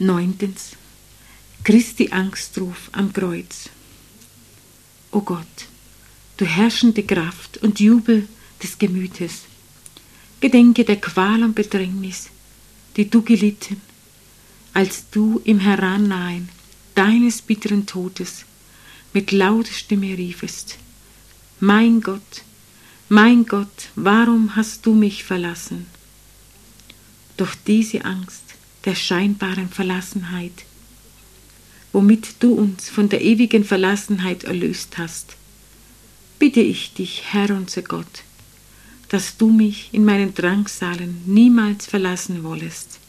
9. Christi Angstruf am Kreuz. O Gott, du herrschende Kraft und Jubel des Gemütes, gedenke der Qual und Bedrängnis, die du gelitten, als du im Herannahen deines bitteren Todes mit lauter Stimme riefest: Mein Gott, warum hast du mich verlassen? Doch diese Angst der scheinbaren Verlassenheit, womit du uns von der ewigen Verlassenheit erlöst hast, bitte ich dich, Herr unser Gott, dass du mich in meinen Drangsalen niemals verlassen wollest.